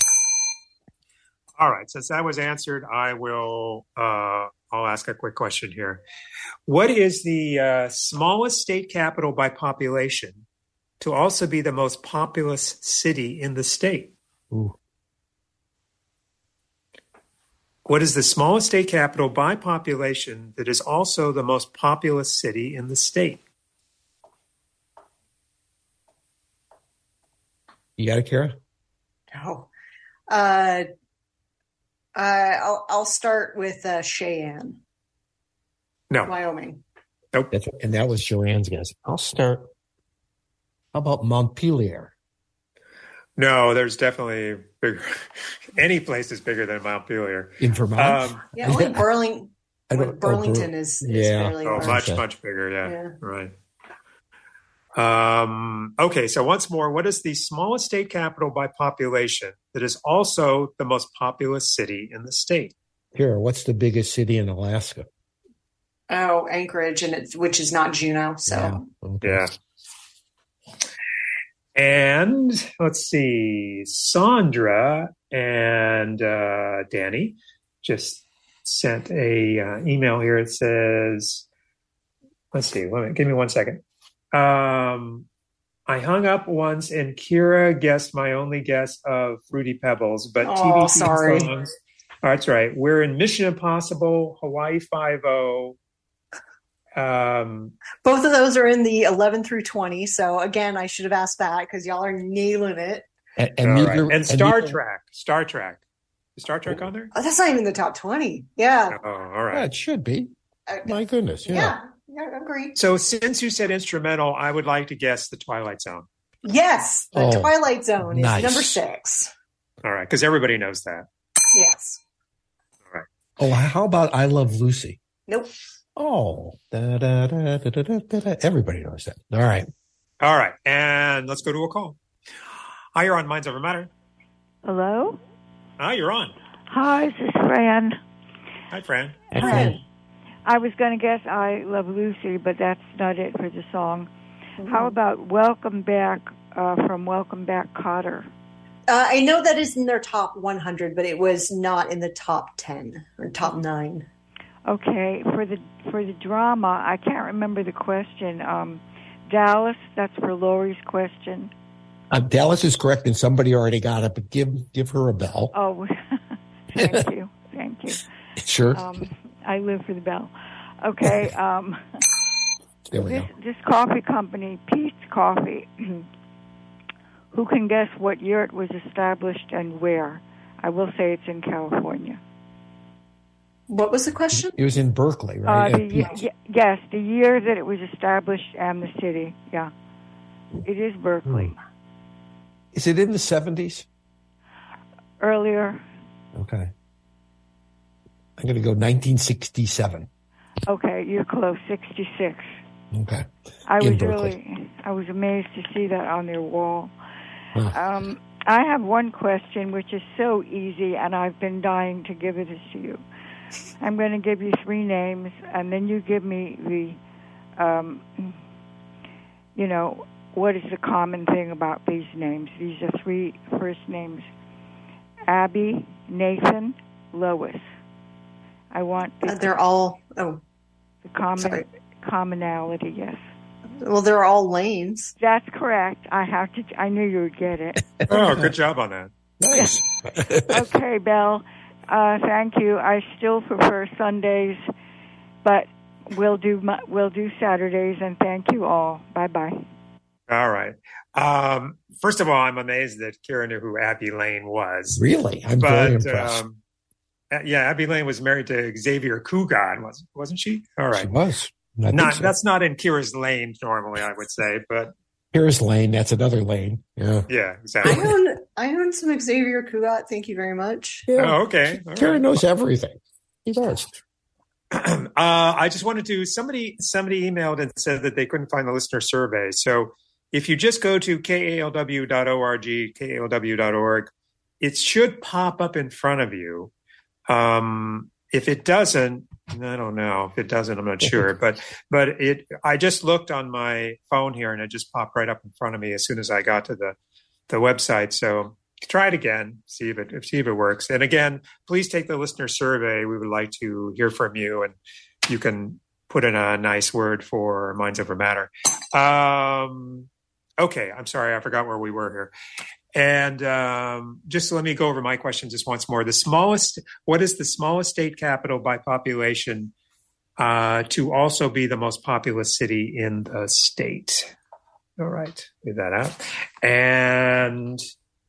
All right. Since that was answered, I'll ask a quick question here. What is the smallest state capital by population to also be the most populous city in the state? Ooh. What is the smallest state capital by population that is also the most populous city in the state? You got it, Kara? No. I'll start with Cheyenne. No. Wyoming. Nope. And that was Joanne's guess. I'll start. How about Montpelier? No, there's definitely bigger. Any place is bigger than Montpelier. In Vermont? Only Burlington is fairly large. Much bigger. Yeah. Right. Okay, so once more, what is the smallest state capital by population that is also the most populous city in the state? Here, what's the biggest city in Alaska? Oh, Anchorage, which is not Juneau. So yeah. And let's see, Sandra and Danny just sent a email here. It says, let's see, give me 1 second. I hung up once and Kira guessed my only guess of Fruity Pebbles, but TV sorry. songs. Oh, that's right. We're in Mission Impossible, Hawaii Five-0. Both of those are in the 11 through 20. So again, I should have asked that because y'all are nailing it. And Star Trek. Star Trek. Is Star Trek on there? Oh, that's not even the top 20. Yeah. Oh, all right. Yeah, it should be. My goodness. Yeah, agreed. So since you said instrumental, I would like to guess the Twilight Zone. Yes, the Twilight Zone is number 6. All right, because everybody knows that. Yes. All right. Oh, how about I Love Lucy? Nope. Oh, everybody knows that. All right. All right, and let's go to a call. Hi, you're on Minds Over Matter. Hello? Hi, you're on. Hi, this is Fran. Hi, Fran. Hi. I was going to guess I Love Lucy, but that's not it for the song. Mm-hmm. How about Welcome Back from Welcome Back, Kotter? I know that is in their top 100, but it was not in the top 10 or top 9. Okay, for the drama, I can't remember the question. Dallas, that's for Lori's question. Dallas is correct, and somebody already got it, but give her a bell. Oh, thank you. Sure. I live for the bell. Okay. There we go. This coffee company, Peet's Coffee, who can guess what year it was established and where? I will say it's in California. What was the question? It was in Berkeley, right? Yes, the year that it was established and the city. Yeah. It is Berkeley. Is it in the 70s? Earlier. Okay. I'm going to go 1967. Okay, you're close, 66. Okay. I was amazed to see that on their wall. Huh. I have one question, which is so easy, and I've been dying to give it to you. I'm going to give you 3 names, and then you give me the, what is the common thing about these names? These are 3 first names. Abby, Nathan, Lois. I want they're all the commonality, yes. Well, they're all Lanes. That's correct. I knew you would get it. Oh, good job on that. Nice. Okay, Belle. Thank you. I still prefer Sundays, but we'll do Saturdays, and thank you all. Bye-bye. All right. First of all, I'm amazed that Kira knew who Abby Lane was. Really? I'm very impressed. Abby Lane was married to Xavier Coogan, wasn't she? All right. She was. That's not in Kira's lane normally, I would say, but Kira's lane, that's another lane. Yeah, exactly. I own some Xavier Cugat. Thank you very much. Yeah. Oh, okay. Kira knows everything. He does. I just wanted to, somebody emailed and said that they couldn't find the listener survey. So if you just go to kalw.org, it should pop up in front of you. If it doesn't, I don't know if it doesn't. I'm not sure, but I just looked on my phone here, and it just popped right up in front of me as soon as I got to the website. So try it again, see if it works. And again, please take the listener survey. We would like to hear from you, and you can put in a nice word for Minds Over Matter. Okay, I'm sorry, I forgot where we were here. And just let me go over my question just once more. What is the smallest state capital by population to also be the most populous city in the state? All right, leave that out. And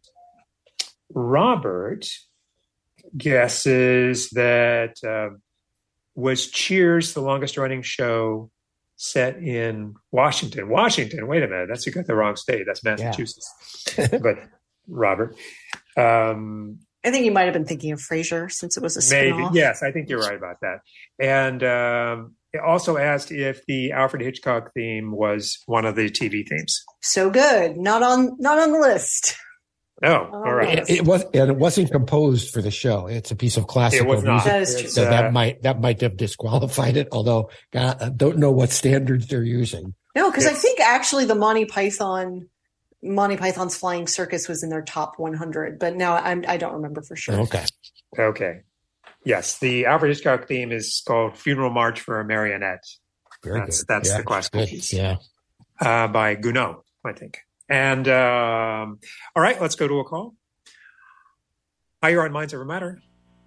Robert guesses that was Cheers the longest running show set in Washington? Washington, wait a minute, you got the wrong state. That's Massachusetts. Yeah. But Robert. I think you might have been thinking of Frasier since it was a spin-off. Maybe, yes, I think you're right about that. And it also asked if the Alfred Hitchcock theme was one of the TV themes. So good. Not on the list. Oh, all right. It wasn't composed for the show. It's a piece of classical music. That is true. So that might have disqualified it. Although I don't know what standards they're using. No, because I think actually the Monty Python's Flying Circus was in their top 100, but now I don't remember for sure. Okay. Yes, the Alfred Hitchcock theme is called "Funeral March for a Marionette." That's the classical piece. Yeah, by Gounod, I think. And all right, let's go to a call. Hi, you're on Minds Over Matter.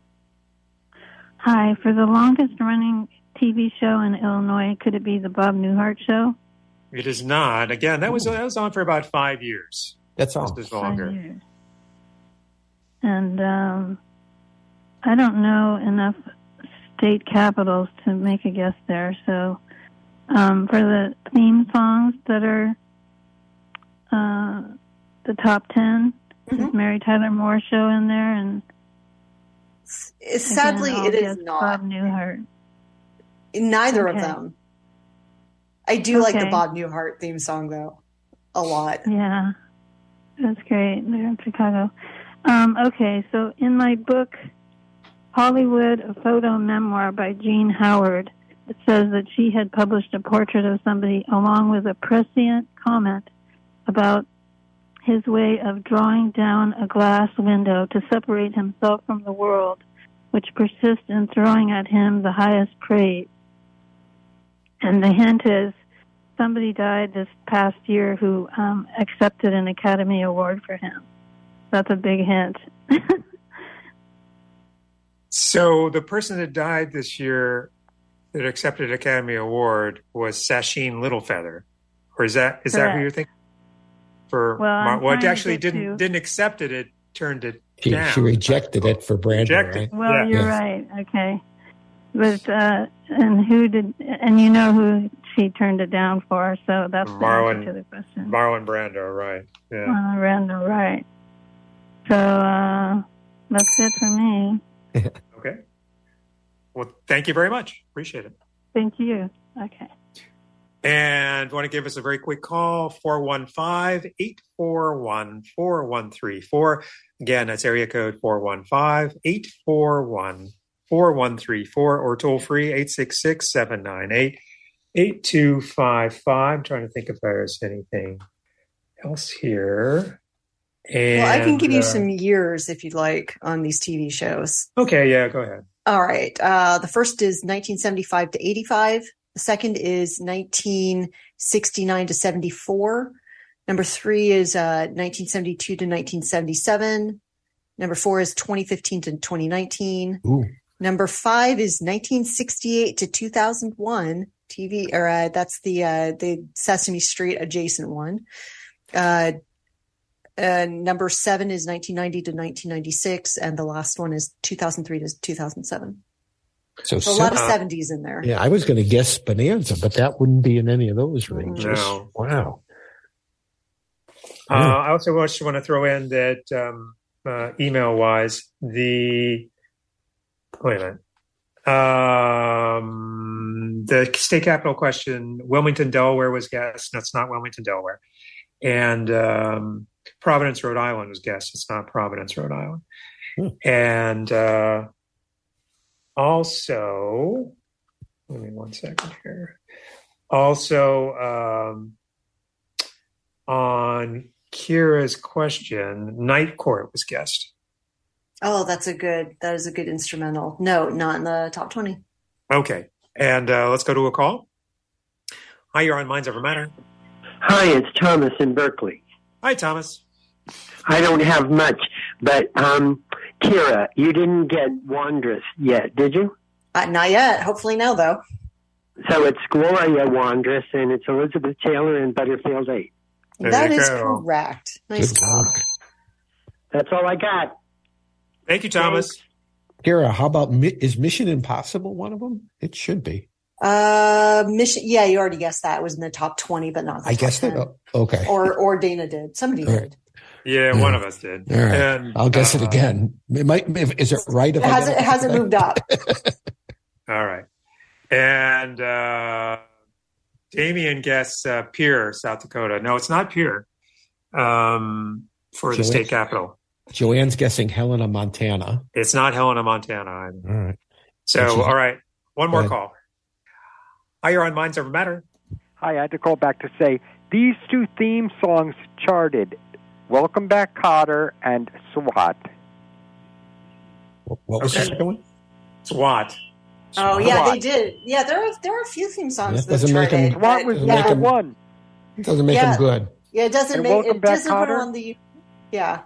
Hi, for the longest running TV show in Illinois, could it be the Bob Newhart Show? It is not. Again, that was on for about 5 years. That's all. Just longer. 5 years. And I don't know enough state capitals to make a guess there. So for the theme songs that are the top 10, is Mary Tyler Moore Show in there? And sadly, it is not. Bob Newhart. Neither of them. I do like the Bob Newhart theme song, though, a lot. Yeah, that's great. They're in Chicago. Okay, so in my book, Hollywood, a photo memoir by Jean Howard, it says that she had published a portrait of somebody along with a prescient comment about his way of drawing down a glass window to separate himself from the world, which persists in throwing at him the highest praise. And the hint is somebody died this past year who accepted an Academy Award for him. That's a big hint. So the person that died this year that accepted an Academy Award was Sacheen Littlefeather, or is that who you're thinking? It actually didn't accept it. It turned it down. She rejected it for Brandon. Right? Well, you're right. Okay, but and who did? And you know who she turned it down for? So that's the answer to the question. Marlon Brando, right? Yeah. Marlon Brando, right? So that's it for me. Okay. Well, thank you very much. Appreciate it. Thank you. Okay. And want to give us a very quick call, 415-841-4134. Again, that's area code 415-841-4134, or toll free 866-798-8255. I'm trying to think if there's anything else here. And, I can give you some years if you'd like on these TV shows. Okay, yeah, go ahead. All right. The first is 1975 to 85. The second is 1969 to 74. Number 3 is 1972 to 1977. Number 4 is 2015 to 2019. Ooh. Number 5 is 1968 to 2001 TV, or that's the Sesame Street adjacent one. Number 7 is 1990 to 1996, and the last one is 2003 to 2007. So a lot of 70s in there. Yeah, I was going to guess Bonanza, but that wouldn't be in any of those ranges. No. Wow. I also just want to throw in that email-wise, the state capital question, Wilmington, Delaware was guessed. No, it's not Wilmington, Delaware. And Providence, Rhode Island was guessed. It's not Providence, Rhode Island. And also, Give me 1 second here. Also, on Kira's question, Night Court was guessed. Oh, that is a good instrumental. No, not in the top 20. Okay. And let's go to a call. Hi, you're on Minds Over Matter. Hi, it's Thomas in Berkeley. Hi, Thomas. I don't have much, but Kira, you didn't get Wondrous yet, did you? Not yet. Hopefully now, though. So it's Gloria Wondrous, and it's Elizabeth Taylor and Butterfield 8. That is correct. Nice job. That's all I got. Thank you, Thomas. Kira, how about, is Mission Impossible one of them? It should be. Mission. Yeah, you already guessed that. It was in the top 20. But not. I guessed it. Okay. Or Dana did. Somebody did. Yeah, one of us did. All right. And I'll guess it again. It might. Is it right? It hasn't moved up. All right. And Damien guessed Pierre, South Dakota. No, it's not Pierre. For the state capital. Joanne's guessing Helena, Montana. It's not Helena, Montana either. All right. So, all right. One more call. Hi, you're on Minds Over Matter. Hi, I had to call back to say these two theme songs charted. Welcome Back, Kotter and SWAT. What was the second one? SWAT. Oh, yeah, they did. Yeah, there are a few theme songs that charted. SWAT was number one. It doesn't make them good. Yeah, it doesn't make it. Doesn't put it on the. Yeah.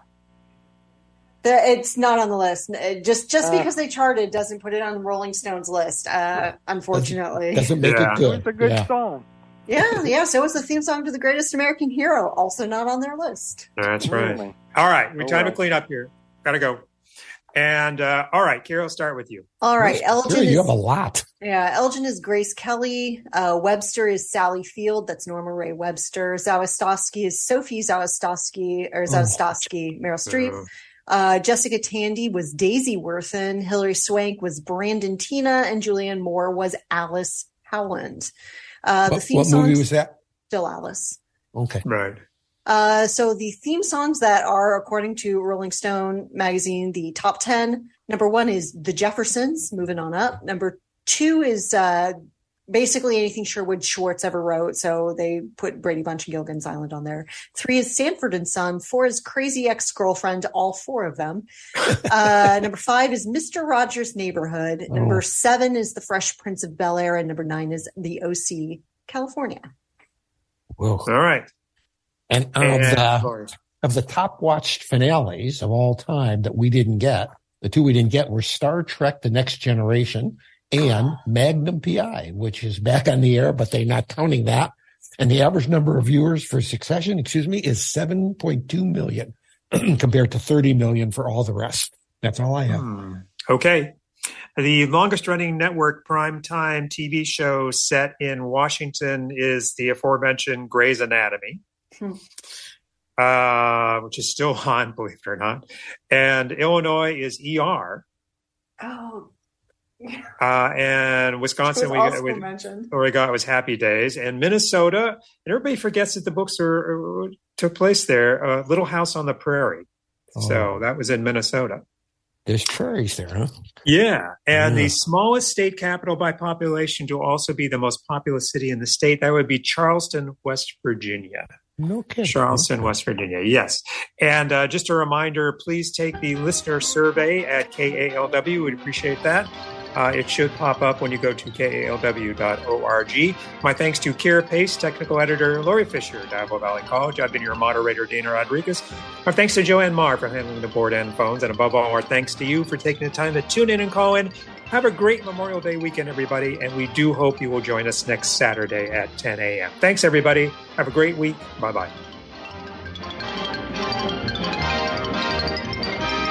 It's not on the list. Just because they charted doesn't put it on Rolling Stone's list, unfortunately. Doesn't make it good. It's a good song. Yeah. So it's the theme song to The Greatest American Hero, also not on their list. That's right. All right. We're time to clean up here. Gotta go. And all right, Kira, I'll start with you. All right. Elgin you have a lot. Yeah. Elgin is Grace Kelly. Webster is Sally Field. That's Norma Ray Webster. Zawistowski is Sophie Zawistowski, Meryl Streep. Jessica Tandy was Daisy Worthen. Hilary Swank was Brandon Tina, and Julianne Moore was Alice Howland. What movie was that? Still Alice. Okay. Right. So the theme songs that are, according to Rolling Stone magazine, the top 10, number 1 is The Jeffersons, moving on up. Number 2 is basically anything Sherwood Schwartz ever wrote. So they put Brady Bunch and Gilligan's Island on there. 3 is Sanford and Son. 4 is Crazy Ex-Girlfriend, all 4 of them. Number 5 is Mr. Rogers' Neighborhood. Number 7 is The Fresh Prince of Bel-Air. And number 9 is The O.C., California. Whoa. All right. And of the top watched finales of all time that we didn't get, the 2 we didn't get were Star Trek: The Next Generation and Magnum P.I., which is back on the air, but they're not counting that. And the average number of viewers for Succession, is 7.2 million compared to 30 million for all the rest. That's all I have. Okay. The longest running network primetime TV show set in Washington is the aforementioned Grey's Anatomy. Which is still on, believe it or not. And Illinois is ER. Oh. And Wisconsin, we got was Happy Days. And Minnesota, and everybody forgets that the books took place there, Little House on the Prairie. So that was in Minnesota. There's prairies there, huh? Yeah. And the smallest state capital by population to also be the most populous city in the state, that would be Charleston, West Virginia. No kidding. Charleston, West Virginia. Yes. And just a reminder, please take the listener survey at KALW. We'd appreciate that. It should pop up when you go to kalw.org. My thanks to Kira Pace, technical editor, Lori Fisher, Diablo Valley College. I've been your moderator, Dana Rodriguez. Our thanks to Joanne Marr for handling the board and phones. And above all, our thanks to you for taking the time to tune in and call in. Have a great Memorial Day weekend, everybody. And we do hope you will join us next Saturday at 10 a.m. Thanks, everybody. Have a great week. Bye-bye.